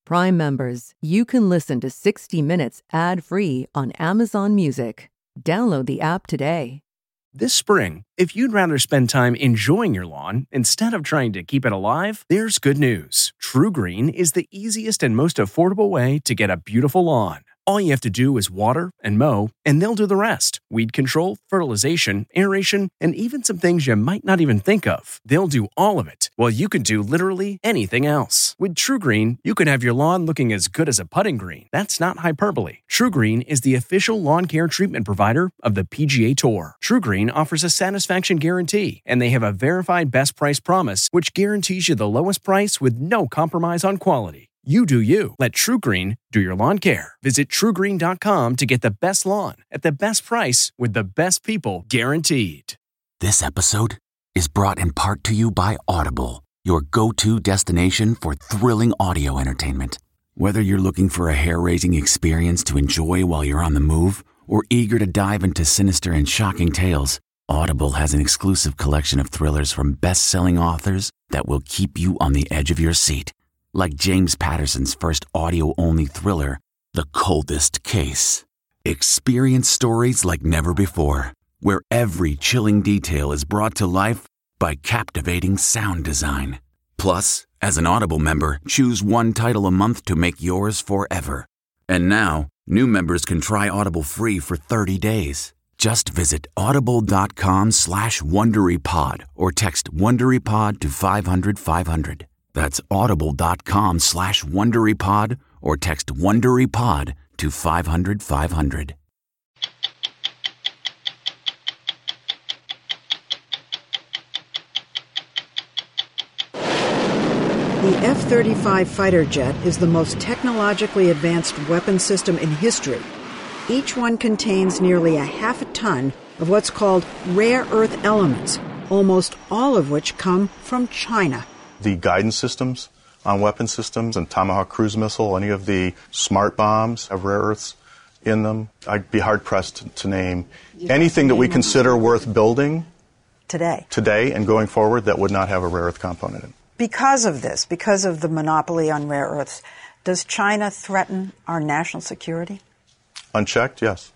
Prime members, you can listen to 60 Minutes ad-free on Amazon Music. Download the app today. This spring, if you'd rather spend time enjoying your lawn instead of trying to keep it alive, there's good news. TruGreen is the easiest and most affordable way to get a beautiful lawn. All you have to do is water and mow, and they'll do the rest. Weed control, fertilization, aeration, and even some things you might not even think of. They'll do all of it, while you can do literally anything else. With TruGreen, you can have your lawn looking as good as a putting green. That's not hyperbole. TruGreen is the official lawn care treatment provider of the PGA Tour. TruGreen offers a satisfaction guarantee, and they have a verified best price promise, which guarantees you the lowest price with no compromise on quality. You do you. Let TruGreen do your lawn care. Visit TruGreen.com to get the best lawn at the best price with the best people guaranteed. This episode is brought in part to you by Audible, your go-to destination for thrilling audio entertainment. Whether you're looking for a hair-raising experience to enjoy while you're on the move or eager to dive into sinister and shocking tales, Audible has an exclusive collection of thrillers from best-selling authors that will keep you on the edge of your seat. Like James Patterson's first audio-only thriller, The Coldest Case. Experience stories like never before, where every chilling detail is brought to life by captivating sound design. Plus, as an Audible member, choose one title a month to make yours forever. And now, new members can try Audible free for 30 days. Just visit audible.com/WonderyPod or text WonderyPod to 500-500. That's audible.com/WonderyPod or text WonderyPod to 500-500. The F-35 fighter jet is the most technologically advanced weapon system in history. Each one contains nearly a half a ton of what's called rare earth elements, almost all of which come from China. The guidance systems on weapon systems and Tomahawk cruise missile, any of the smart bombs have rare earths in them. I'd be hard-pressed to name anything that we consider worth building today and going forward that would not have a rare earth component in it. Because of this, because of the monopoly on rare earths, does China threaten our national security? Unchecked, yes.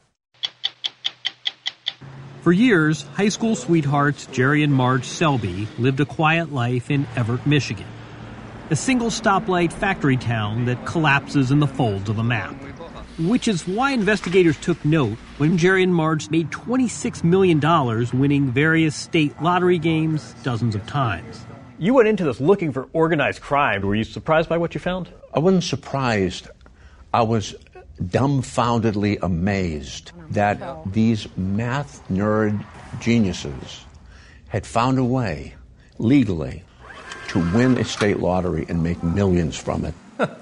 For years, high school sweethearts Jerry and Marge Selby lived a quiet life in Everett, Michigan, a single stoplight factory town that collapses in the folds of a map. Which is why investigators took note when Jerry and Marge made $26 million winning various state lottery games dozens of times. You went into this looking for organized crime. Were you surprised by what you found? I wasn't surprised. I was dumbfoundedly amazed that these math nerd geniuses had found a way, legally, to win a state lottery and make millions from it.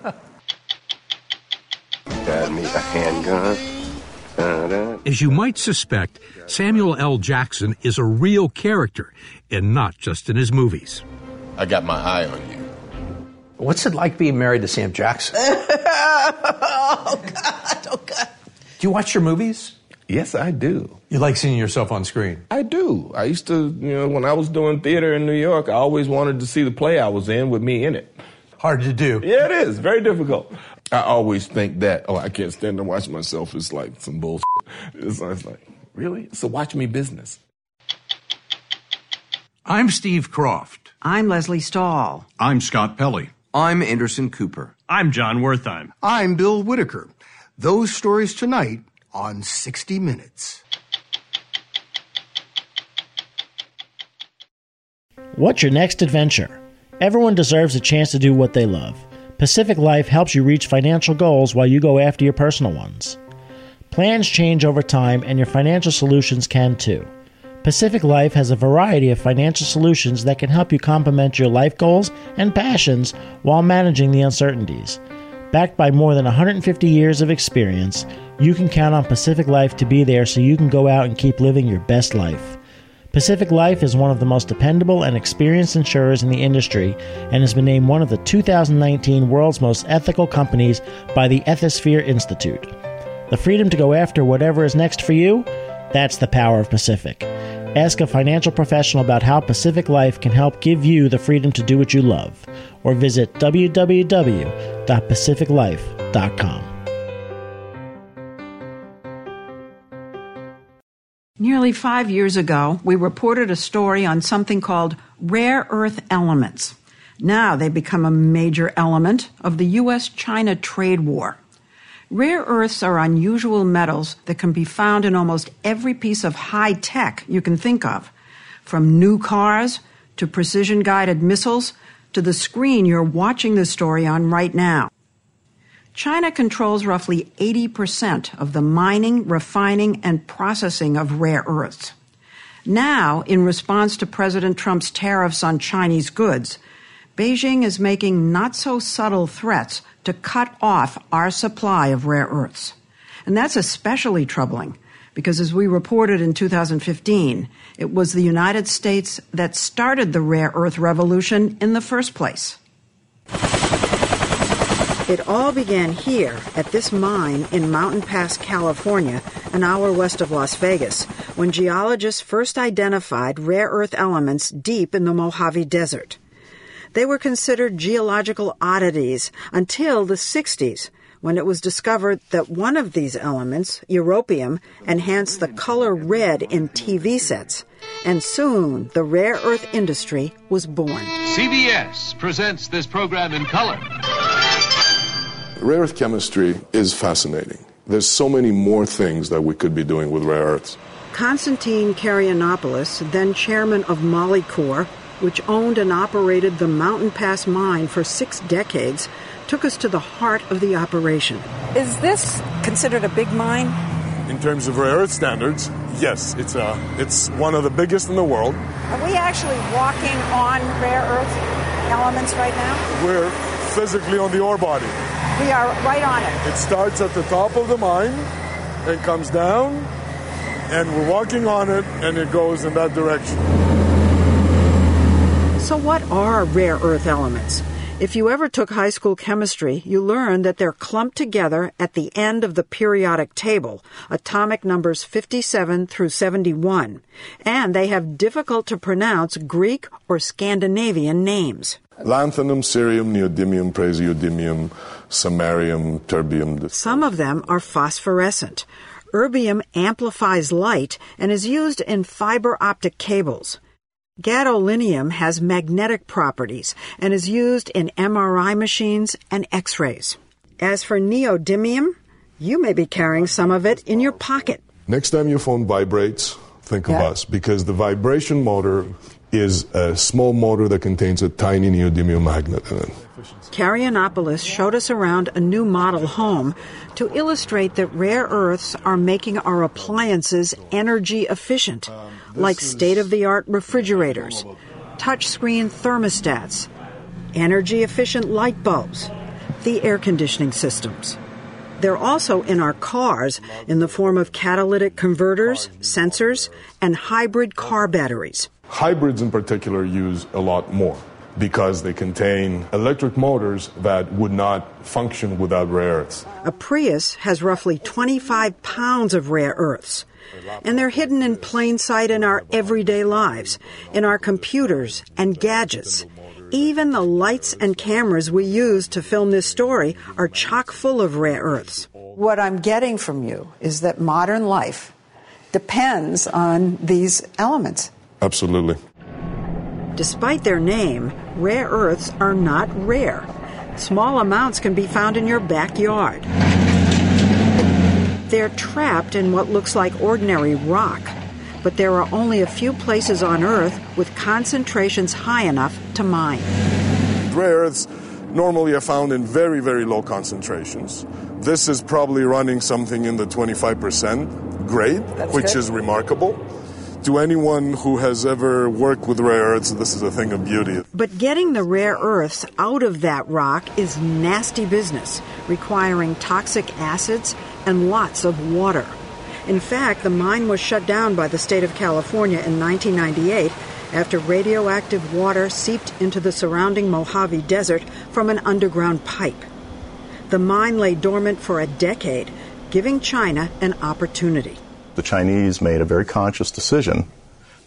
Got me a handgun. As you might suspect, Samuel L. Jackson is a real character, and not just in his movies. I got my eye on you. What's it like being married to Sam Jackson? Oh, God. Do you watch your movies? Yes, I do. You like seeing yourself on screen? I do. I used to, when I was doing theater in New York, I always wanted to see the play I was in with me in it. Hard to do. Yeah, it is. Very difficult. I always think that, I can't stand to watch myself. It's like some bullshit. It's like, really? It's a watch me business. I'm Steve Croft. I'm Leslie Stahl. I'm Scott Pelley. I'm Anderson Cooper. I'm John Wertheim. I'm Bill Whitaker. Those stories tonight on 60 Minutes. What's your next adventure? Everyone deserves a chance to do what they love. Pacific Life helps you reach financial goals while you go after your personal ones. Plans change over time, and your financial solutions can too. Pacific Life has a variety of financial solutions that can help you complement your life goals and passions while managing the uncertainties. Backed by more than 150 years of experience, you can count on Pacific Life to be there so you can go out and keep living your best life. Pacific Life is one of the most dependable and experienced insurers in the industry and has been named one of the 2019 World's Most Ethical Companies by the Ethisphere Institute. The freedom to go after whatever is next for you, that's the power of Pacific. Ask a financial professional about how Pacific Life can help give you the freedom to do what you love, or visit www.pacificlife.com. Nearly 5 years ago, we reported a story on something called rare earth elements. Now they become a major element of the U.S.-China trade war. Rare earths are unusual metals that can be found in almost every piece of high tech you can think of, from new cars to precision-guided missiles to the screen you're watching the story on right now. China controls roughly 80% of the mining, refining, and processing of rare earths. Now, in response to President Trump's tariffs on Chinese goods, Beijing is making not-so-subtle threats to cut off our supply of rare earths. And that's especially troubling because, as we reported in 2015, it was the United States that started the rare earth revolution in the first place. It all began here at this mine in Mountain Pass, California, an hour west of Las Vegas, when geologists first identified rare earth elements deep in the Mojave Desert. They were considered geological oddities until the 60s, when it was discovered that one of these elements, europium, enhanced the color red in TV sets. And soon, the rare earth industry was born. CBS presents this program in color. Rare earth chemistry is fascinating. There's so many more things that we could be doing with rare earths. Konstantin Karyanopoulos, then chairman of Molycorp, which owned and operated the Mountain Pass mine for 6 decades, took us to the heart of the operation. Is this considered a big mine? In terms of rare earth standards, yes, it's one of the biggest in the world. Are we actually walking on rare earth elements right now? We're physically on the ore body. We are right on it. It starts at the top of the mine and comes down, and we're walking on it, and it goes in that direction. So what are rare earth elements? If you ever took high school chemistry, you learned that they're clumped together at the end of the periodic table, atomic numbers 57 through 71, and they have difficult-to-pronounce Greek or Scandinavian names. Lanthanum, cerium, neodymium, praseodymium, samarium, terbium. Some of them are phosphorescent. Erbium amplifies light and is used in fiber optic cables. Gadolinium has magnetic properties and is used in MRI machines and X-rays. As for neodymium, you may be carrying some of it in your pocket. Next time your phone vibrates, think of us, because the vibration motor is a small motor that contains a tiny neodymium magnet in it. Karyanopoulos showed us around a new model home to illustrate that rare earths are making our appliances energy efficient, like state-of-the-art refrigerators, touchscreen thermostats, energy-efficient light bulbs, the air conditioning systems. They're also in our cars in the form of catalytic converters, sensors, and hybrid car batteries. Hybrids in particular use a lot more because they contain electric motors that would not function without rare earths. A Prius has roughly 25 pounds of rare earths, and they're hidden in plain sight in our everyday lives, in our computers and gadgets. Even the lights and cameras we use to film this story are chock full of rare earths. What I'm getting from you is that modern life depends on these elements. Absolutely. Despite their name, rare earths are not rare. Small amounts can be found in your backyard. They're trapped in what looks like ordinary rock, but there are only a few places on Earth with concentrations high enough to mine. Rare earths normally are found in very, very low concentrations. This is probably running something in the 25% grade, which is remarkable. To anyone who has ever worked with rare earths, this is a thing of beauty. But getting the rare earths out of that rock is nasty business, requiring toxic acids and lots of water. In fact, the mine was shut down by the state of California in 1998 after radioactive water seeped into the surrounding Mojave Desert from an underground pipe. The mine lay dormant for a decade, giving China an opportunity. The Chinese made a very conscious decision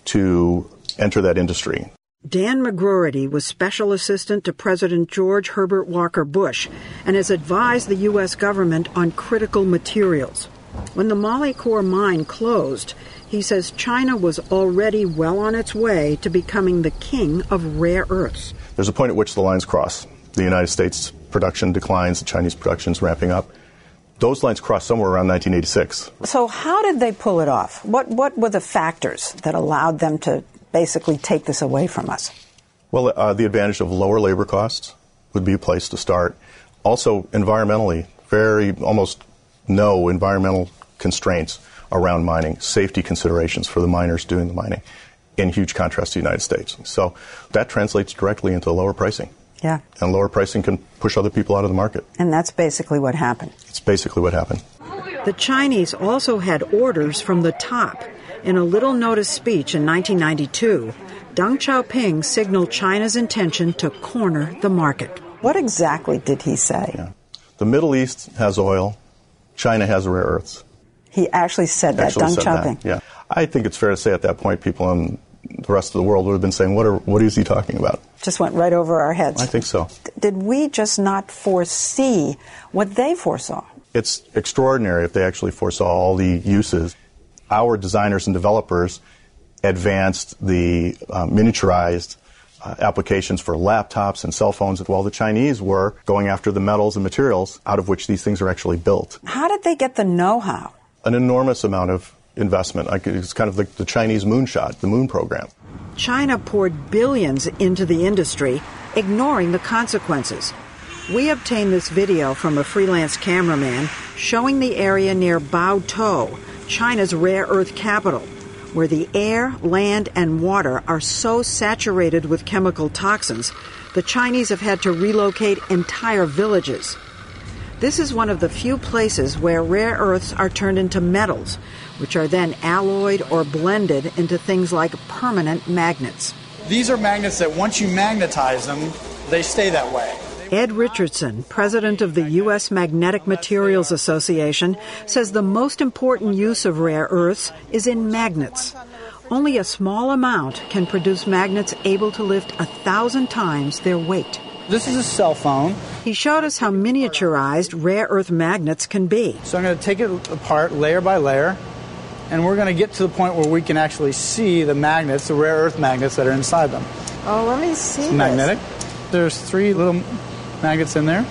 to enter that industry. Dan McGroarty was special assistant to President George Herbert Walker Bush and has advised the U.S. government on critical materials. When the Molycorp mine closed, he says China was already well on its way to becoming the king of rare earths. There's a point at which the lines cross. The United States production declines, the Chinese production's ramping up. Those lines crossed somewhere around 1986. So how did they pull it off? What were the factors that allowed them to basically take this away from us? Well, the advantage of lower labor costs would be a place to start. Also, environmentally, almost no environmental constraints around mining, safety considerations for the miners doing the mining, in huge contrast to the United States. So that translates directly into lower pricing. Yeah. And lower pricing can push other people out of the market. And that's basically what happened. It's basically what happened. The Chinese also had orders from the top. In a little-noticed speech in 1992, Deng Xiaoping signaled China's intention to corner the market. What exactly did he say? Yeah. The Middle East has oil. China has rare earths. He actually said that, Deng Xiaoping. Yeah. I think it's fair to say at that point people in the rest of the world would have been saying, what is he talking about? Just went right over our heads. I think so. Did we just not foresee what they foresaw? It's extraordinary if they actually foresaw all the uses. Our designers and developers advanced the miniaturized applications for laptops and cell phones, while the Chinese were going after the metals and materials out of which these things are actually built. How did they get the know-how? An enormous amount of investment. It's kind of like the Chinese moonshot, the moon program. China poured billions into the industry, ignoring the consequences. We obtained this video from a freelance cameraman showing the area near Baotou, China's rare earth capital, where the air, land, and water are so saturated with chemical toxins, the Chinese have had to relocate entire villages. This is one of the few places where rare earths are turned into metals, which are then alloyed or blended into things like permanent magnets. These are magnets that once you magnetize them, they stay that way. Ed Richardson, president of the U.S. Magnetic Materials Association, says the most important use of rare earths is in magnets. Only a small amount can produce magnets able to lift 1,000 times their weight. This is a cell phone. He showed us how miniaturized rare earth magnets can be. So I'm going to take it apart layer by layer, and we're going to get to the point where we can actually see the magnets, the rare earth magnets that are inside them. Oh, let me see it's magnetic. There's 3 little magnets in there.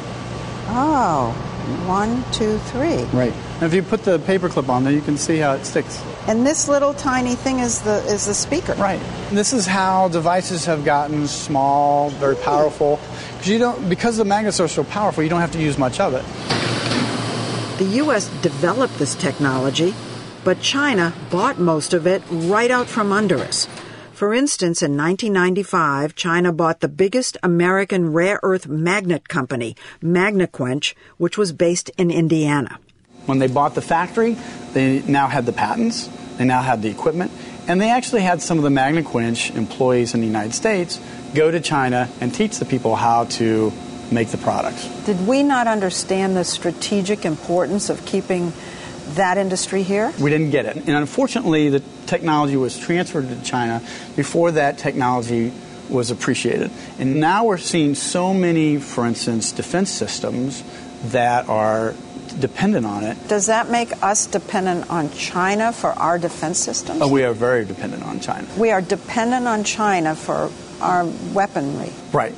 Oh, 1, 2, 3. Right. And if you put the paper clip on there, you can see how it sticks. And this little tiny thing is the speaker. Right. This is how devices have gotten small, very powerful. Because the magnets are so powerful, you don't have to use much of it. The U.S. developed this technology, but China bought most of it right out from under us. For instance, in 1995, China bought the biggest American rare earth magnet company, Magnequench, which was based in Indiana. When they bought the factory, they now had the patents, they now had the equipment, and they actually had some of the Magnequench employees in the United States go to China and teach the people how to make the products. Did we not understand the strategic importance of keeping that industry here? We didn't get it. And unfortunately, the technology was transferred to China before that technology was appreciated. And now we're seeing so many, for instance, defense systems that are dependent on it. Does that make us dependent on China for our defense systems? Oh, we are very dependent on China. We are dependent on China for our weaponry. Right.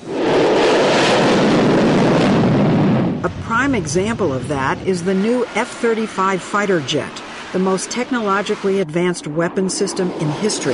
A prime example of that is the new F-35 fighter jet, the most technologically advanced weapon system in history.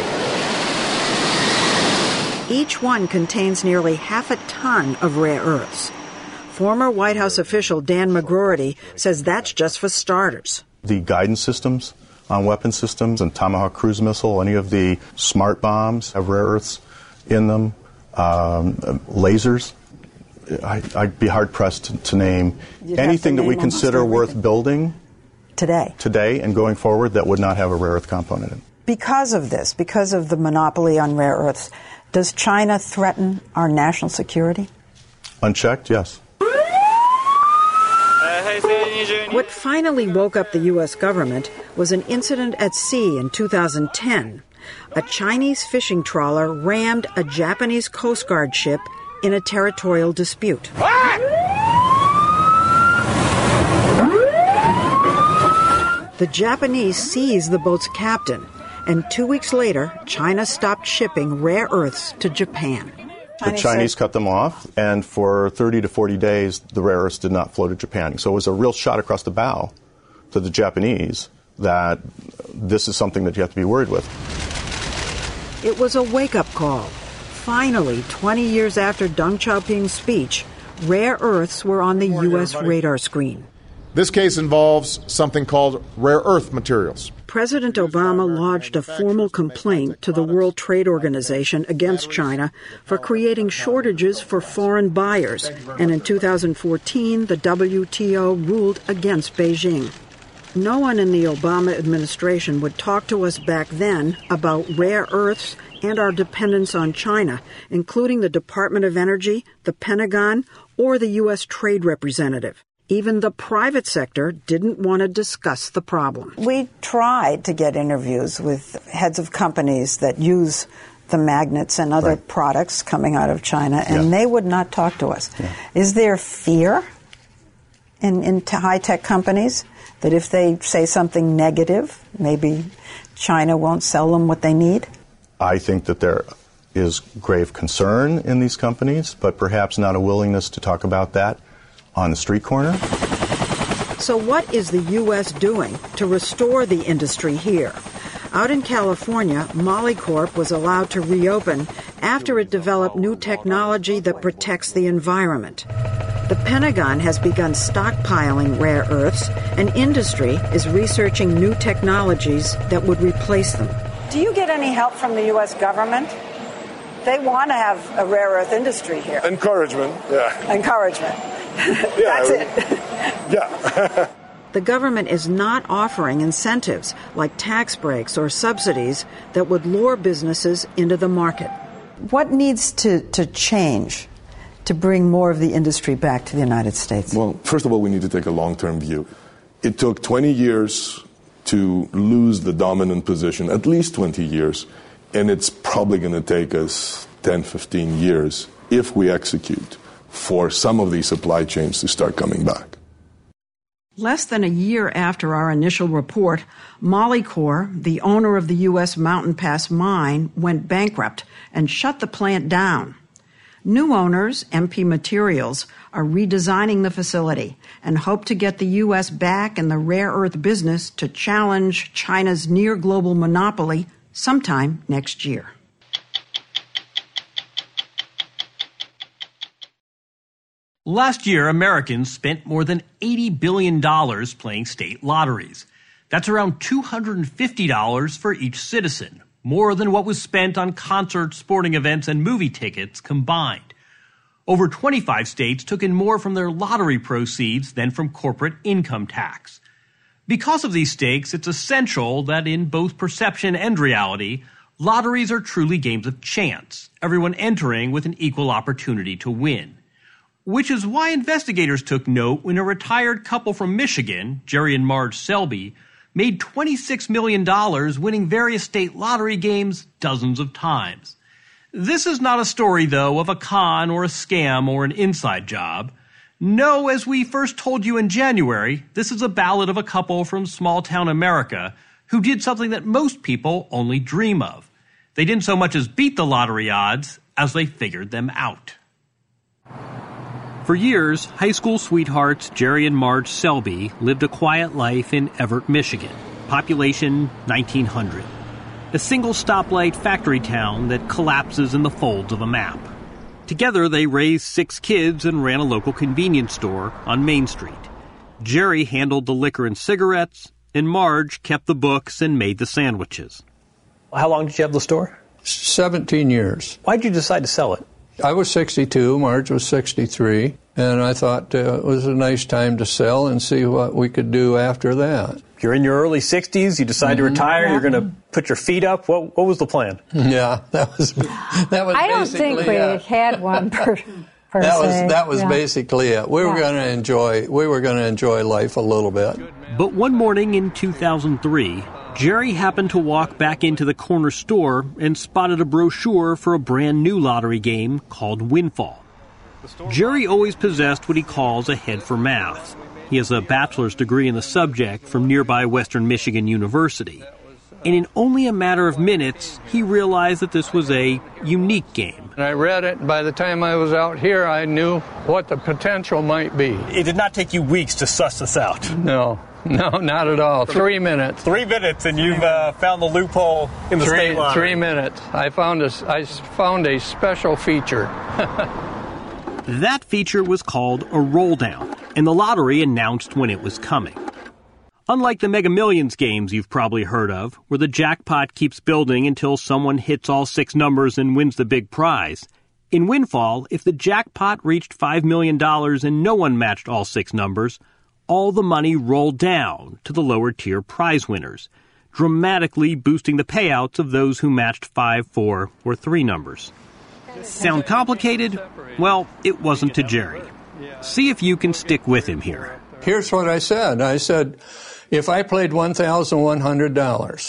Each one contains nearly half a ton of rare earths. Former White House official Dan McGroarty says that's just for starters. The guidance systems on weapon systems and Tomahawk cruise missile, any of the smart bombs have rare earths in them, lasers. I'd be hard-pressed to name anything that we consider worth building today and going forward that would not have a rare earth component in it. Because of this, because of the monopoly on rare earths, does China threaten our national security? Unchecked, yes. What finally woke up the U.S. government was an incident at sea in 2010. a Chinese fishing trawler rammed a Japanese Coast Guard ship in a territorial dispute. The Japanese seized the boat's captain, and 2 weeks later, China stopped shipping rare earths to Japan. The Chinese cut them off, and for 30 to 40 days, the rare earths did not flow to Japan. So it was a real shot across the bow to the Japanese that this is something that you have to be worried with. It was a wake-up call. Finally, 20 years after Deng Xiaoping's speech, rare earths were on the U.S. radar screen. This case involves something called rare earth materials. President Obama lodged a formal complaint to the World Trade Organization against China for creating shortages for foreign buyers, and in 2014, the WTO ruled against Beijing. No one in the Obama administration would talk to us back then about rare earths and our dependence on China, including the Department of Energy, the Pentagon, or the U.S. Trade Representative. Even the private sector didn't want to discuss the problem. We tried to get interviews with heads of companies that use the magnets and other products coming out of China, and they would not talk to us. Yeah. Is there fear in high-tech companies that if they say something negative, maybe China won't sell them what they need? I think that there is grave concern in these companies, but perhaps not a willingness to talk about that on the street corner. So what is the U.S. doing to restore the industry here? Out in California, Molycorp was allowed to reopen after it developed new technology that protects the environment. The Pentagon has begun stockpiling rare earths, and industry is researching new technologies that would replace them. Do you get any help from the U.S. government? They want to have a rare earth industry here. Encouragement, yeah. Encouragement. That's it. Yeah. The government is not offering incentives like tax breaks or subsidies that would lure businesses into the market. What needs to change to bring more of the industry back to the United States? Well, first of all, we need to take a long-term view. It took 20 years to lose the dominant position, at least 20 years, and it's probably going to take us 10, 15 years if we execute for some of these supply chains to start coming back. Less than a year after our initial report, Molycorp, the owner of the U.S. Mountain Pass mine, went bankrupt and shut the plant down. New owners, MP Materials, are redesigning the facility and hope to get the U.S. back in the rare earth business to challenge China's near-global monopoly sometime next year. Last year, Americans spent more than $80 billion playing state lotteries. That's around $250 for each citizen, more than what was spent on concerts, sporting events, and movie tickets combined. Over 25 states took in more from their lottery proceeds than from corporate income tax. Because of these stakes, it's essential that in both perception and reality, lotteries are truly games of chance, everyone entering with an equal opportunity to win. Which is why investigators took note when a retired couple from Michigan, Jerry and Marge Selby, made $26 million winning various state lottery games dozens of times. This is not a story, though, of a con or a scam or an inside job. No, as we first told you in January, this is a ballad of a couple from small-town America who did something that most people only dream of. They didn't so much as beat the lottery odds as they figured them out. For years, high school sweethearts Jerry and Marge Selby lived a quiet life in Everett, Michigan, population 1,900. A single stoplight factory town that collapses in the folds of a map. Together, they raised 6 kids and ran a local convenience store on Main Street. Jerry handled the liquor and cigarettes, and Marge kept the books and made the sandwiches. How long did you have the store? 17 years. Why did you decide to sell it? I was 62, Marge was 63, and I thought it was a nice time to sell and see what we could do after that. You're in your early 60s, you decide to retire, you're going to put your feet up. What was the plan? Yeah, that was I don't think we had one That was basically it. We were going to enjoy life a little bit. But one morning in 2003, Jerry happened to walk back into the corner store and spotted a brochure for a brand new lottery game called Windfall. Jerry always possessed what he calls a head for math. He has a bachelor's degree in the subject from nearby Western Michigan University. And in only a matter of minutes, he realized that this was a unique game. And I read it, and by the time I was out here, I knew what the potential might be. It did not take you weeks to suss this out. No, not at all. 3 minutes. 3 minutes, and you've found the loophole in the state lottery. 3 minutes. I found a special feature. That feature was called a roll down, and the lottery announced when it was coming. Unlike the Mega Millions games you've probably heard of, where the jackpot keeps building until someone hits all 6 numbers and wins the big prize, in Windfall, if the jackpot reached $5 million and no one matched all 6 numbers, all the money rolled down to the lower-tier prize winners, dramatically boosting the payouts of those who matched 5, 4, or 3 numbers. Sound complicated? Well, it wasn't to Jerry. See if you can stick with him here. Here's what I said. I said, if I played $1,100,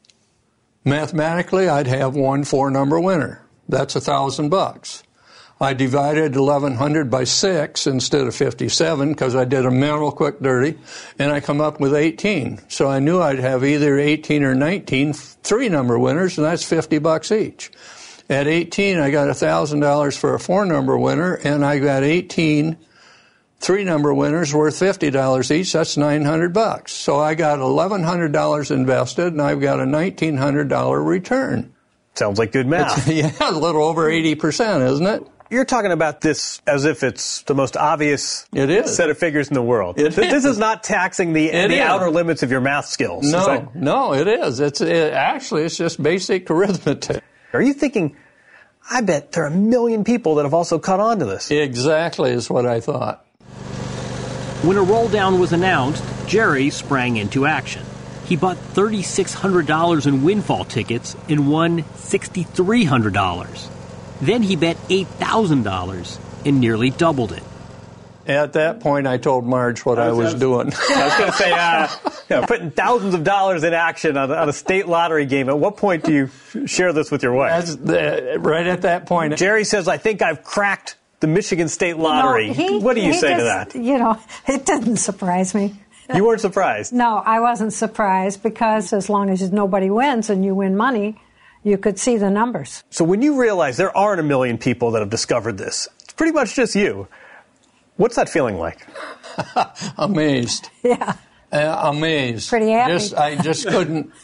mathematically I'd have one 4-number winner. That's $1,000. I divided 1,100 by 6 instead of 57 because I did a mental quick dirty, and I come up with 18. So I knew I'd have either 18 or 19 3-number winners, and that's $50 each. At 18, I got $1,000 for a 4-number winner, and I got 18 3-number winners worth $50 each. That's $900. So I got $1,100 invested, and I've got a $1,900 return. Sounds like good math. Yeah, a little over 80%, isn't it? You're talking about this as if it's the most obvious set of figures in the world. This is not taxing the outer limits of your math skills. No, it is. Actually, it's just basic arithmetic. Are you thinking, I bet there are 1 million people that have also caught on to this? Exactly is what I thought. When a roll down was announced, Jerry sprang into action. He bought $3,600 in Windfall tickets and won $6,300. Then he bet $8,000 and nearly doubled it. At that point, I told Marge what I was doing. I was going to say, putting thousands of dollars in action on a state lottery game. At what point do you share this with your wife? Right at that point. Jerry says, I think I've cracked the Michigan State Lottery. What do you say to that? It didn't surprise me. You weren't surprised? No, I wasn't surprised because as long as nobody wins and you win money, you could see the numbers. So when you realize there aren't 1 million people that have discovered this, it's pretty much just you. What's that feeling like? Amazed. Yeah. Amazed. Pretty happy. I just couldn't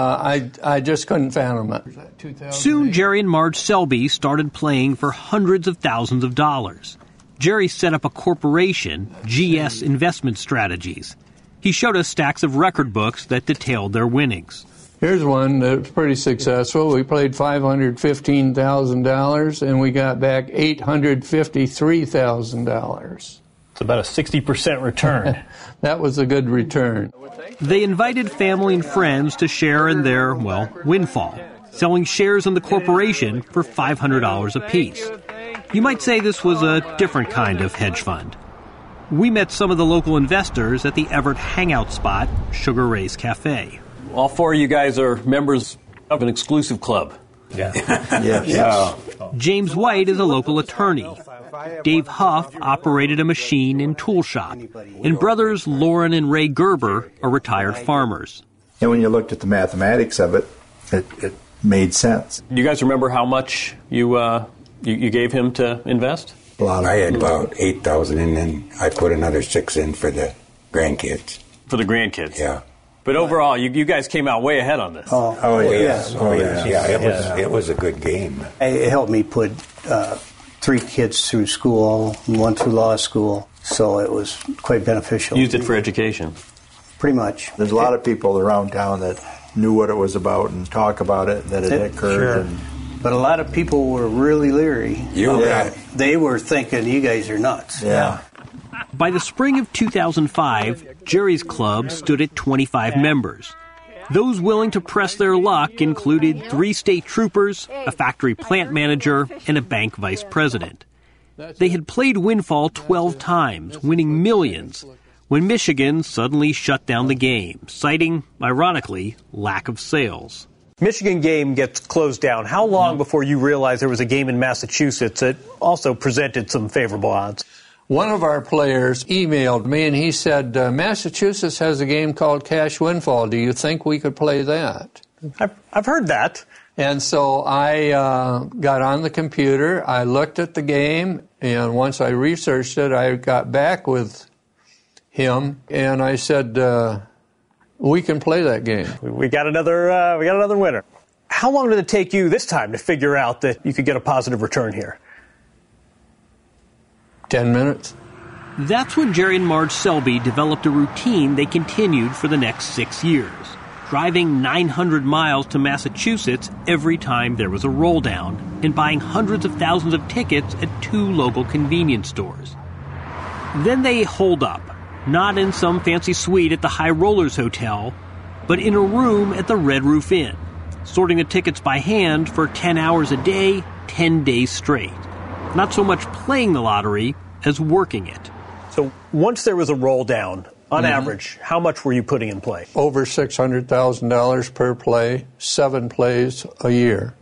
fathom it. Soon, Jerry and Marge Selby started playing for hundreds of thousands of dollars. Jerry set up a corporation, GS Investment Strategies. He showed us stacks of record books that detailed their winnings. Here's one that's pretty successful. We played $515,000, and we got back $853,000. It's about a 60% return. That was a good return. They invited family and friends to share in their, windfall, selling shares in the corporation for $500 apiece. You might say this was a different kind of hedge fund. We met some of the local investors at the Everett hangout spot, Sugar Ray's Cafe. All 4 of you guys are members of an exclusive club. Yeah. Yes. James White is a local attorney. Dave Huff operated a machine and tool shop. And brothers Lauren and Ray Gerber are retired farmers. And when you looked at the mathematics of it, it made sense. Do you guys remember how much you gave him to invest? I had about $8,000, and then I put another $6,000 in for the grandkids. For the grandkids? Yeah. But overall, you guys came out way ahead on this. Oh yes. Yeah, it was a good game. It helped me put 3 kids through school, 1 through law school, so it was quite beneficial. Used it for education? Pretty much. There's a lot of people around town that knew what it was about and talk about it, that it occurred. Sure. But a lot of people were really leery. They were thinking, you guys are nuts. Yeah. By the spring of 2005, Jerry's club stood at 25 members. Those willing to press their luck included 3 state troopers, a factory plant manager, and a bank vice president. They had played Windfall 12 times, winning millions, when Michigan suddenly shut down the game, citing, ironically, lack of sales. Michigan game gets closed down. How long before you realized there was a game in Massachusetts that also presented some favorable odds? One of our players emailed me and he said, Massachusetts has a game called Cash Windfall. Do you think we could play that? I've heard that. And so I got on the computer, I looked at the game, and once I researched it, I got back with him and I said, we can play that game. We got another winner. How long did it take you this time to figure out that you could get a positive return here? 10 minutes. That's when Jerry and Marge Selby developed a routine they continued for the next 6 years, driving 900 miles to Massachusetts every time there was a roll down and buying hundreds of thousands of tickets at 2 local convenience stores. Then they holed up. Not in some fancy suite at the High Rollers Hotel, but in a room at the Red Roof Inn, sorting the tickets by hand for 10 hours a day, 10 days straight. Not so much playing the lottery as working it. So once there was a roll down, on average, how much were you putting in play? Over $600,000 per play, 7 plays a year.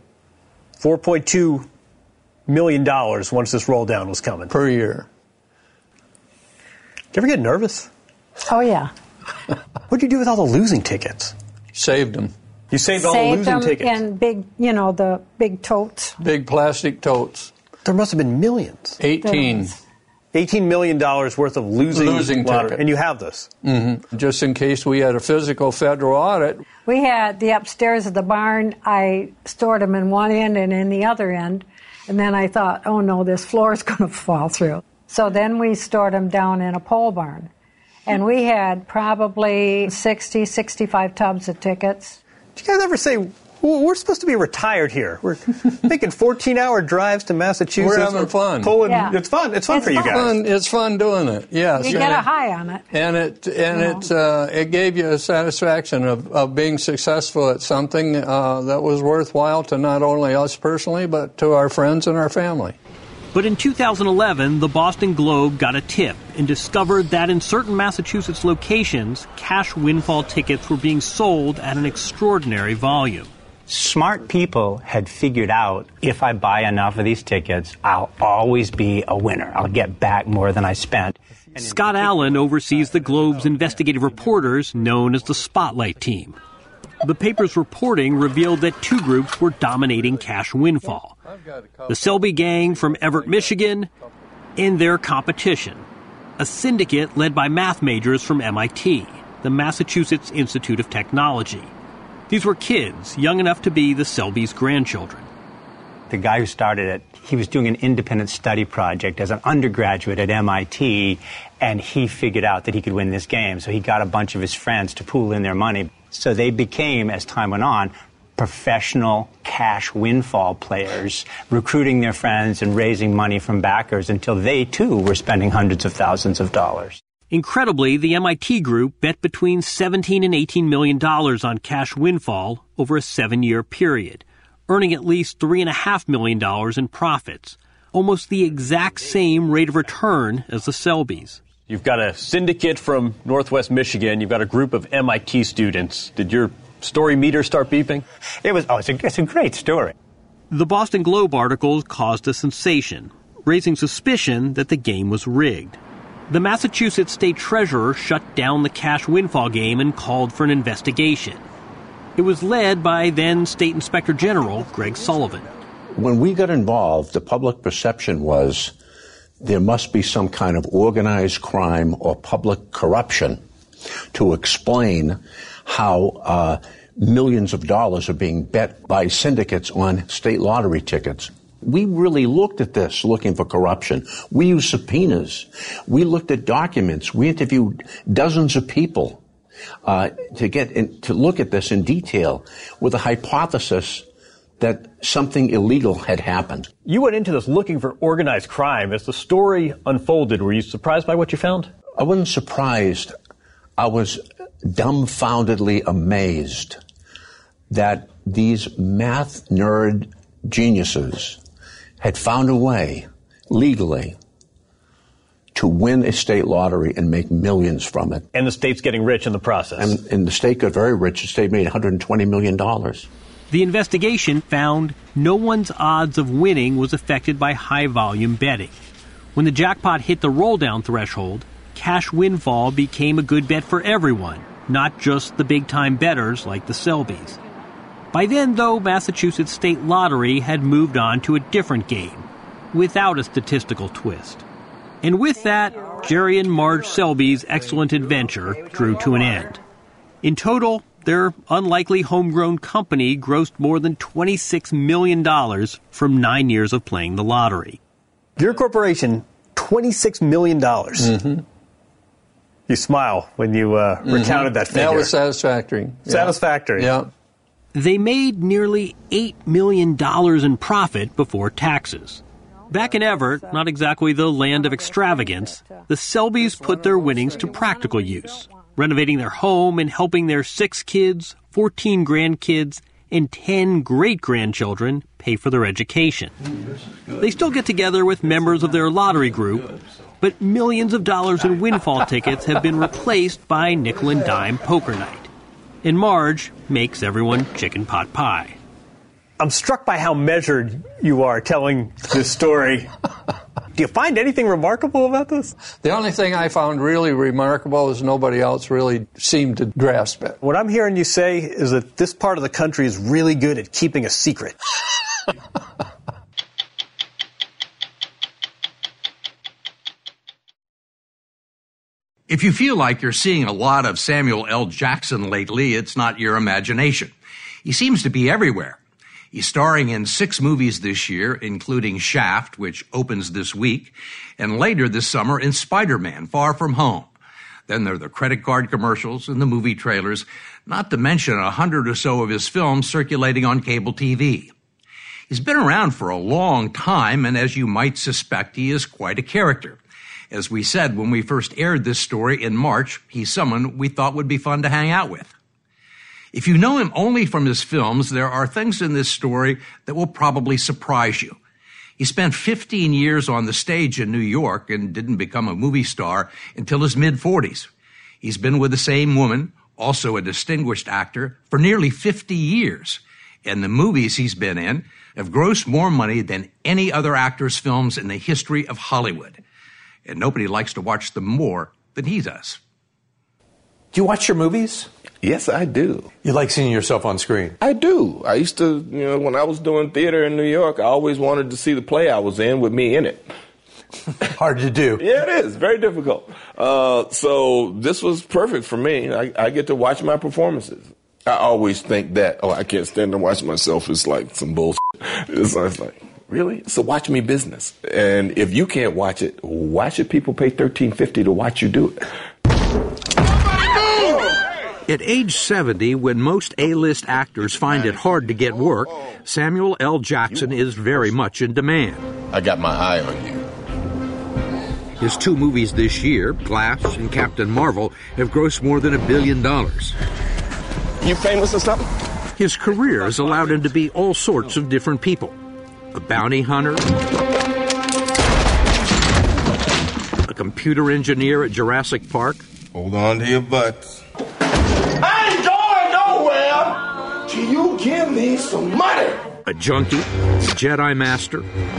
$4.2 million once this roll down was coming. Per year. Do you ever get nervous? Oh, yeah. What'd you do with all the losing tickets? Saved them. You saved all the losing tickets? And big, the big totes. Big plastic totes. There must have been millions. 18. $18 million worth of losing tickets. And you have this? Mm-hmm. Just in case we had a physical federal audit. We had the upstairs of the barn. I stored them in one end and in the other end. And then I thought, oh, no, this floor is going to fall through. So then we stored them down in a pole barn. And we had probably 60, 65 tubs of tickets. Did you guys ever say, well, we're supposed to be retired here? We're making 14-hour drives to Massachusetts. We're having fun. Yeah. It's fun. It's fun for you guys. It's fun doing it, yes. You get a high on it. And it gave you a satisfaction of being successful at something that was worthwhile to not only us personally, but to our friends and our family. But in 2011, the Boston Globe got a tip and discovered that in certain Massachusetts locations, cash windfall tickets were being sold at an extraordinary volume. Smart people had figured out, if I buy enough of these tickets, I'll always be a winner. I'll get back more than I spent. Scott Allen oversees the Globe's investigative reporters known as the Spotlight Team. The paper's reporting revealed that 2 groups were dominating cash windfall. The Selby gang from Everett, Michigan, and their competition, a syndicate led by math majors from MIT, the Massachusetts Institute of Technology. These were kids young enough to be the Selby's grandchildren. The guy who started it, he was doing an independent study project as an undergraduate at MIT, and he figured out that he could win this game. So he got a bunch of his friends to pool in their money. So they became, as time went on, professional cash windfall players, recruiting their friends and raising money from backers until they, too, were spending hundreds of thousands of dollars. Incredibly, the MIT group bet between $17 and $18 million on cash windfall over a 7-year period, earning at least $3.5 million in profits, almost the exact same rate of return as the Selbys. You've got a syndicate from Northwest Michigan. You've got a group of MIT students. Did your story meter start beeping? It's a great story. The Boston Globe article caused a sensation, raising suspicion that the game was rigged. The Massachusetts state treasurer shut down the cash windfall game and called for an investigation. It was led by then State Inspector General Greg Sullivan. When we got involved, the public perception was there must be some kind of organized crime or public corruption to explain how millions of dollars are being bet by syndicates on state lottery tickets. We really looked at this, looking for corruption. We used subpoenas. We looked at documents. We interviewed dozens of people to look at this in detail with a hypothesis that something illegal had happened. You went into this looking for organized crime. As the story unfolded, were you surprised by what you found? I wasn't surprised. I was dumbfoundedly amazed that these math nerd geniuses had found a way, legally to win a state lottery and make millions from it. And the state's getting rich in the process. And the state got very rich. The state made $120 million. The investigation found no one's odds of winning was affected by high-volume betting. When the jackpot hit the roll-down threshold, cash windfall became a good bet for everyone, not just the big-time bettors like the Selbys. By then, though, Massachusetts State Lottery had moved on to a different game, without a statistical twist. And with that, Jerry and Marge Selby's excellent adventure drew to an end. In total, their unlikely homegrown company grossed more than $26 million from 9 years of playing the lottery. Your corporation, $26 million. Mm-hmm. You smile when you recounted that figure. That was satisfactory. Satisfactory. Yeah. They made nearly $8 million in profit before taxes. Back in Everett, not exactly the land of extravagance, the Selbys put their winnings to practical use, renovating their home and helping their 6 kids, 14 grandkids, and 10 great-grandchildren pay for their education. They still get together with members of their lottery group, but millions of dollars in windfall tickets have been replaced by nickel and dime poker night. And Marge makes everyone chicken pot pie. I'm struck by how measured you are telling this story. Do you find anything remarkable about this? The only thing I found really remarkable is nobody else really seemed to grasp it. What I'm hearing you say is that this part of the country is really good at keeping a secret. If you feel like you're seeing a lot of Samuel L. Jackson lately, it's not your imagination. He seems to be everywhere. He's starring in 6 movies this year, including Shaft, which opens this week, and later this summer in Spider-Man: Far From Home. Then there are the credit card commercials and the movie trailers, not to mention 100 or so of his films circulating on cable TV. He's been around for a long time, and as you might suspect, he is quite a character. As we said when we first aired this story in March, he's someone we thought would be fun to hang out with. If you know him only from his films, there are things in this story that will probably surprise you. He spent 15 years on the stage in New York and didn't become a movie star until his mid-40s. He's been with the same woman, also a distinguished actor, for nearly 50 years. And the movies he's been in have grossed more money than any other actor's films in the history of Hollywood. And nobody likes to watch them more than he does. Do you watch your movies? Yes, I do. You like seeing yourself on screen? I do. I used to, when I was doing theater in New York, I always wanted to see the play I was in with me in it. Hard to do. Yeah, it is. Very difficult. So this was perfect for me. I get to watch my performances. I always think that, I can't stand to watch myself. It's like some bullshit. It's like, really? It's a watch me business. And if you can't watch it, why should people pay $13.50 to watch you do it? At age 70, when most A-list actors find it hard to get work, Samuel L. Jackson is very much in demand. I got my eye on you. His 2 movies this year, Glass and Captain Marvel, have grossed more than $1 billion. You famous or something? His career has allowed him to be all sorts of different people. A bounty hunter, a computer engineer at Jurassic Park. Hold on to your butts. I ain't going nowhere till you give me some money. A junkie, a Jedi Master.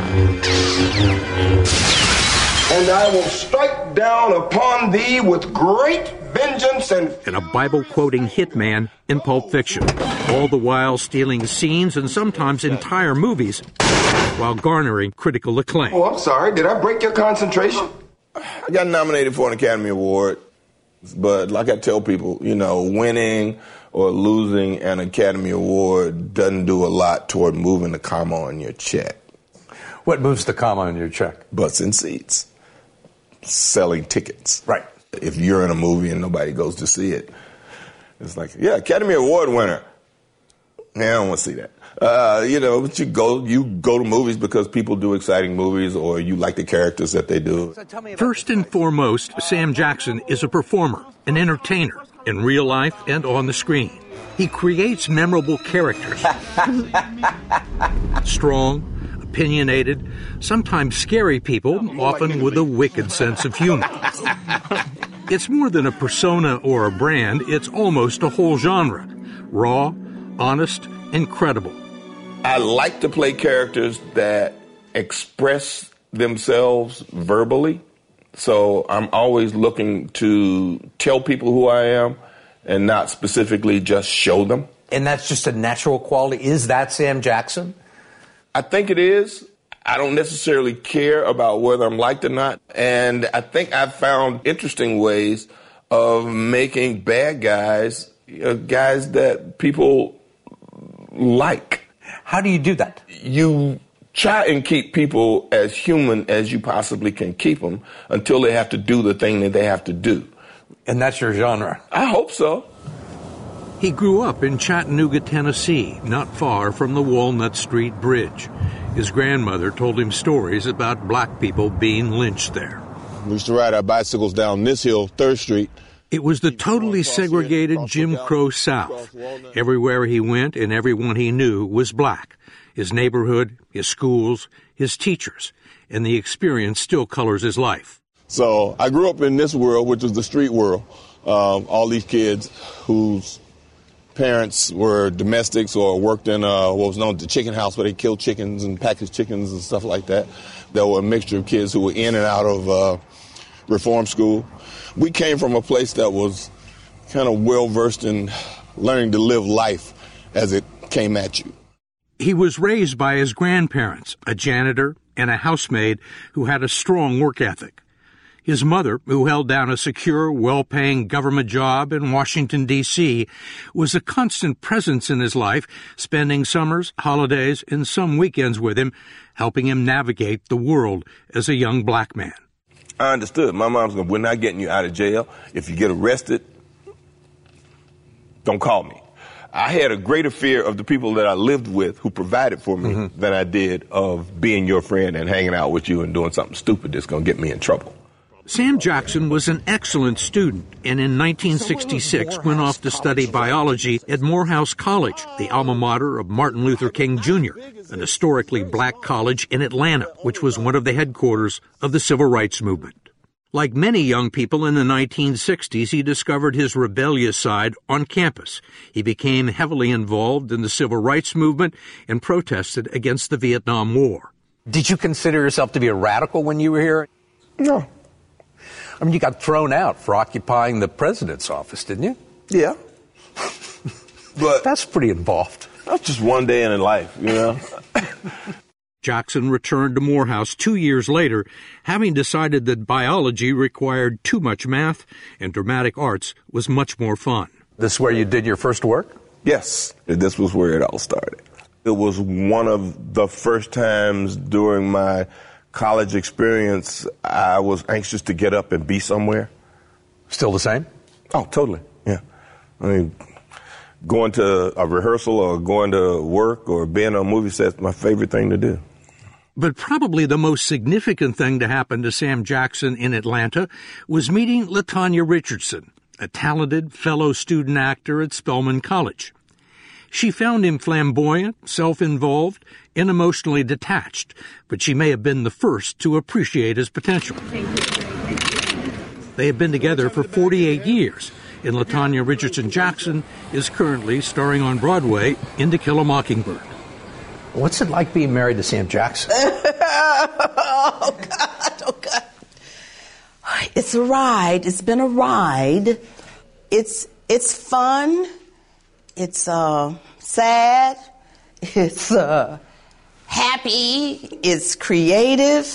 And I will strike down upon thee with great vengeance and a Bible-quoting hitman in Pulp Fiction, all the while stealing scenes and sometimes entire movies while garnering critical acclaim. Oh, I'm sorry. Did I break your concentration? I got nominated for an Academy Award, but like I tell people, winning or losing an Academy Award doesn't do a lot toward moving the comma on your check. What moves the comma on your check? Butts and seats. Selling tickets. Right. If you're in a movie and nobody goes to see it, it's like, yeah, Academy Award winner. Yeah, I don't want to see that. But you go to movies because people do exciting movies or you like the characters that they do. First and foremost, Sam Jackson is a performer, an entertainer, in real life and on the screen. He creates memorable characters. Strong, opinionated, sometimes scary people, often with a wicked sense of humor. It's more than a persona or a brand, it's almost a whole genre. Raw, honest, and credible. I like to play characters that express themselves verbally. So I'm always looking to tell people who I am and not specifically just show them. And that's just a natural quality. Is that Sam Jackson? I think it is. I don't necessarily care about whether I'm liked or not. And I think I've found interesting ways of making bad guys guys that people like. How do you do that? You try and keep people as human as you possibly can keep them until they have to do the thing that they have to do. And that's your genre? I hope so. He grew up in Chattanooga, Tennessee, not far from the Walnut Street Bridge. His grandmother told him stories about black people being lynched there. We used to ride our bicycles down this hill, 3rd Street. It was the totally segregated Jim Crow South. Everywhere he went and everyone he knew was black. His neighborhood, his schools, his teachers, and the experience still colors his life. So I grew up in this world, which was the street world. All these kids whose parents were domestics or worked in what was known as the chicken house, where they killed chickens and packaged chickens and stuff like that. There were a mixture of kids who were in and out of reform school. We came from a place that was kind of well-versed in learning to live life as it came at you. He was raised by his grandparents, a janitor and a housemaid who had a strong work ethic. His mother, who held down a secure, well-paying government job in Washington, D.C., was a constant presence in his life, spending summers, holidays, and some weekends with him, helping him navigate the world as a young black man. I understood. My mom's going, we're not getting you out of jail. If you get arrested, don't call me. I had a greater fear of the people that I lived with who provided for me than I did of being your friend and hanging out with you and doing something stupid that's going to get me in trouble. Sam Jackson was an excellent student and in 1966 went off to study biology at Morehouse College, the alma mater of Martin Luther King Jr., an historically black college in Atlanta, which was one of the headquarters of the civil rights movement. Like many young people in the 1960s, he discovered his rebellious side on campus. He became heavily involved in the civil rights movement and protested against the Vietnam War. Did you consider yourself to be a radical when you were here? No. I mean, you got thrown out for occupying the president's office, didn't you? Yeah. But that's pretty involved. That's just one day in life, you know? Jackson returned to Morehouse 2 years later, having decided that biology required too much math and dramatic arts was much more fun. This is where you did your first work? Yes. This was where it all started. It was one of the first times during my college experience I was anxious to get up and be somewhere. Still the same? Oh, totally, yeah. I mean, going to a rehearsal or going to work or being on a movie set is my favorite thing to do. But probably the most significant thing to happen to Sam Jackson in Atlanta was meeting LaTanya Richardson, a talented fellow student actor at Spelman College. She found him flamboyant, self-involved, and emotionally detached, but she may have been the first to appreciate his potential. They have been together for 48 years, and LaTanya Richardson Jackson is currently starring on Broadway in To Kill a Mockingbird. What's it like being married to Sam Jackson? Oh, God. It's a ride. It's been a ride. It's fun. It's sad. It's happy. It's creative.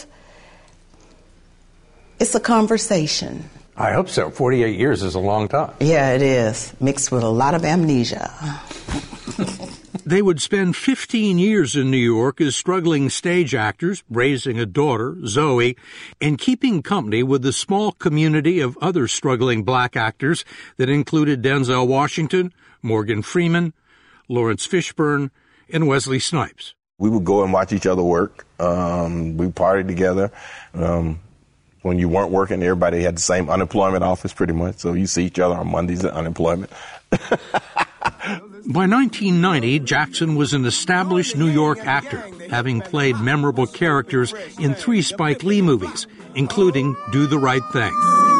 It's a conversation. I hope so. 48 years is a long time. Yeah, it is. Mixed with a lot of amnesia. They would spend 15 years in New York as struggling stage actors, raising a daughter, Zoe, and keeping company with the small community of other struggling black actors that included Denzel Washington, Morgan Freeman, Lawrence Fishburne, and Wesley Snipes. We would go and watch each other work. We partied together. When you weren't working, everybody had the same unemployment office pretty much, so you see each other on Mondays at unemployment. By 1990, Jackson was an established New York actor, having played memorable characters in 3 Spike Lee movies, including Do the Right Thing.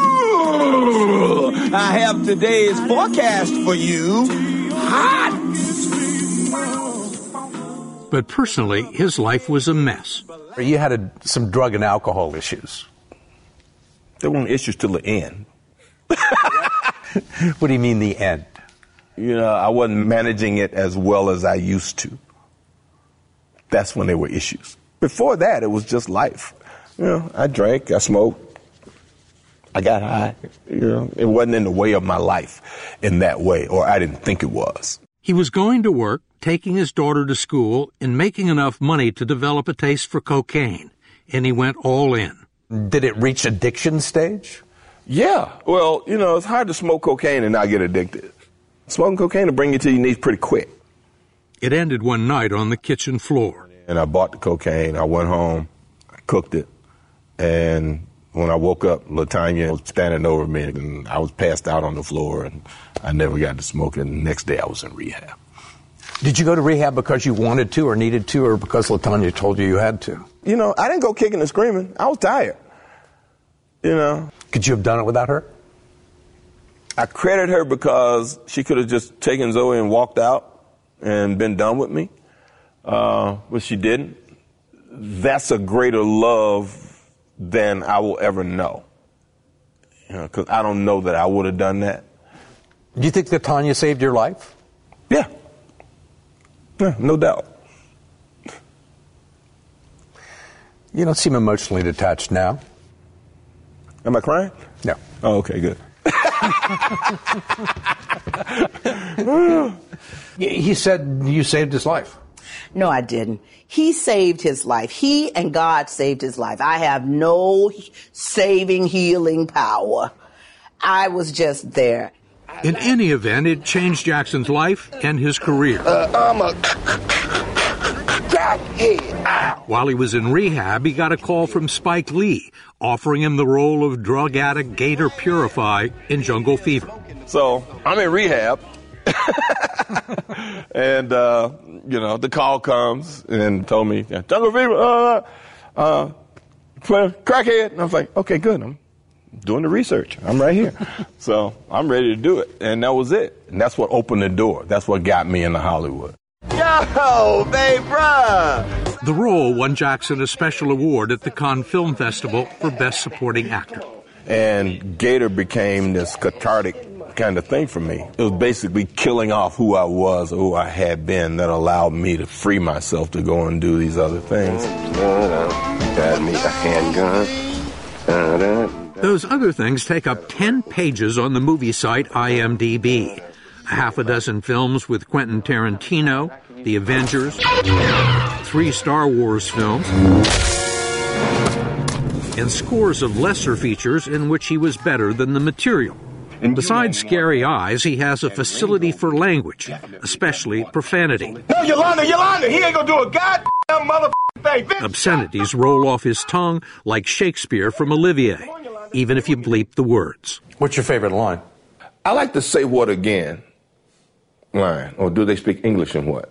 I have today's forecast for you. Hot! But personally, his life was a mess. You had some drug and alcohol issues. There weren't issues till the end. What do you mean the end? You know, I wasn't managing it as well as I used to. That's when there were issues. Before that, it was just life. You know, I drank, I smoked, I got high. You know, it wasn't in the way of my life in that way, or I didn't think it was. He was going to work, taking his daughter to school, and making enough money to develop a taste for cocaine. And he went all in. Did it reach addiction stage? Yeah. Well, you know, it's hard to smoke cocaine and not get addicted. Smoking cocaine will bring you to your knees pretty quick. It ended one night on the kitchen floor. And I bought the cocaine. I went home. I cooked it. And when I woke up, LaTanya was standing over me, and I was passed out on the floor, and I never got to smoke it. And the next day I was in rehab. Did you go to rehab because you wanted to or needed to, or because LaTanya told you had to? You know, I didn't go kicking and screaming. I was tired. You know. Could you have done it without her? I credit her because she could have just taken Zoe and walked out and been done with me. But she didn't. That's a greater love than I will ever know. You know, because I don't know that I would have done that. Do you think that Tanya saved your life? Yeah. Yeah, no doubt. You don't seem emotionally detached now. Am I crying? No. Oh, okay, good. He said you saved his life. No, I didn't. He saved his life. He and God saved his life. I have no saving, healing power. I was just there. In any event, it changed Jackson's life and his career. I'm a crackhead. While he was in rehab, he got a call from Spike Lee, offering him the role of drug addict Gator Purify in Jungle Fever. So I'm in rehab, and you know, the call comes and told me, Jungle Fever, crackhead. And I was like, okay, good. I'm doing the research. I'm right here. So I'm ready to do it. And that was it. And that's what opened the door. That's what got me into Hollywood. Yo, babe, bruh. The role won Jackson a special award at the Cannes Film Festival for Best Supporting Actor. And Gator became this cathartic kind of thing for me. It was basically killing off who I was or who I had been that allowed me to free myself to go and do these other things. Got me a handgun. Those other things take up 10 pages on the movie site IMDb. A half a dozen films with Quentin Tarantino, The Avengers, 3 Star Wars films, and scores of lesser features in which he was better than the material. Besides scary eyes, he has a facility for language, especially profanity. No, Yolanda, he ain't gonna do a goddamn motherfucking thing. Obscenities roll off his tongue like Shakespeare from Olivier, even if you bleep the words. What's your favorite line? I like to say what again line. Or do they speak English and what?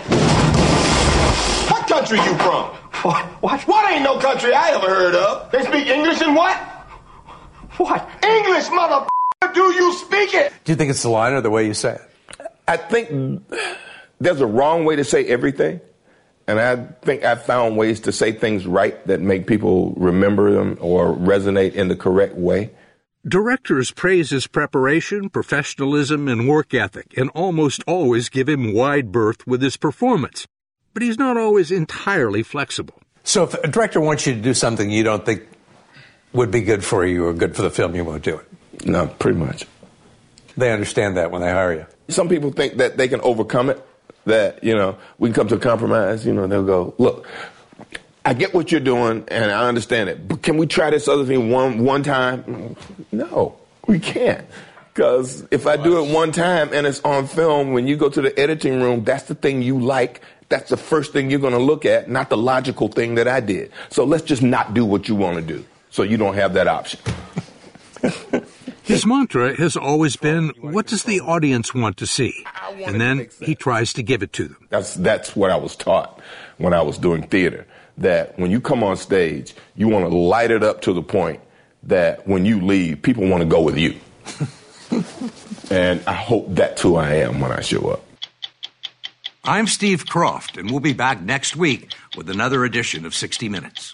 What country you from? What ain't no country I ever heard of? They speak English and what? What? English, motherfucker, do you speak it? Do you think it's the line or the way you say it? I think there's a wrong way to say everything. And I think I've found ways to say things right that make people remember them or resonate in the correct way. Directors praise his preparation, professionalism, and work ethic, and almost always give him wide berth with his performance. But he's not always entirely flexible. So if a director wants you to do something you don't think would be good for you or good for the film, you won't do it? No, pretty much. They understand that when they hire you. Some people think that they can overcome it, that, you know, we can come to a compromise. You know, they'll go, look, I get what you're doing, and I understand it, but can we try this other thing one time? No, we can't. Because if I do it one time and it's on film, when you go to the editing room, that's the thing you like. That's the first thing you're going to look at, not the logical thing that I did. So let's just not do what you want to do, so you don't have that option. His mantra has always been, what does the audience want to see? and then he tries to give it to them. That's what I was taught when I was doing theater, that when you come on stage, you want to light it up to the point that when you leave, people want to go with you. And I hope that's who I am when I show up. I'm Steve Kroft, and we'll be back next week with another edition of 60 Minutes.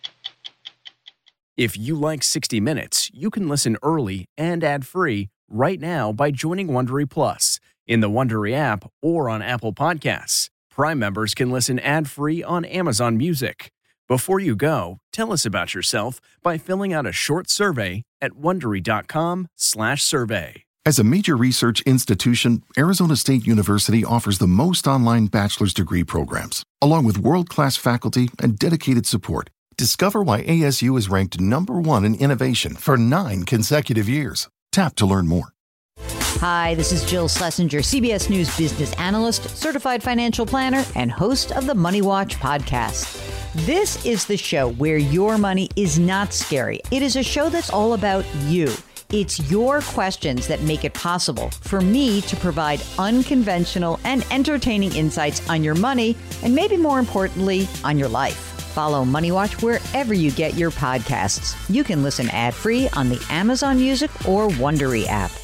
If you like 60 Minutes, you can listen early and ad-free right now by joining Wondery Plus in the Wondery app or on Apple Podcasts. Prime members can listen ad-free on Amazon Music. Before you go, tell us about yourself by filling out a short survey at Wondery.com/survey. As a major research institution, Arizona State University offers the most online bachelor's degree programs, along with world-class faculty and dedicated support. Discover why ASU is ranked #1 in innovation for 9 consecutive years. Tap to learn more. Hi, this is Jill Schlesinger, CBS News business analyst, certified financial planner, and host of the Money Watch podcast. This is the show where your money is not scary. It is a show that's all about you. It's your questions that make it possible for me to provide unconventional and entertaining insights on your money, and maybe more importantly, on your life. Follow Money Watch wherever you get your podcasts. You can listen ad-free on the Amazon Music or Wondery app.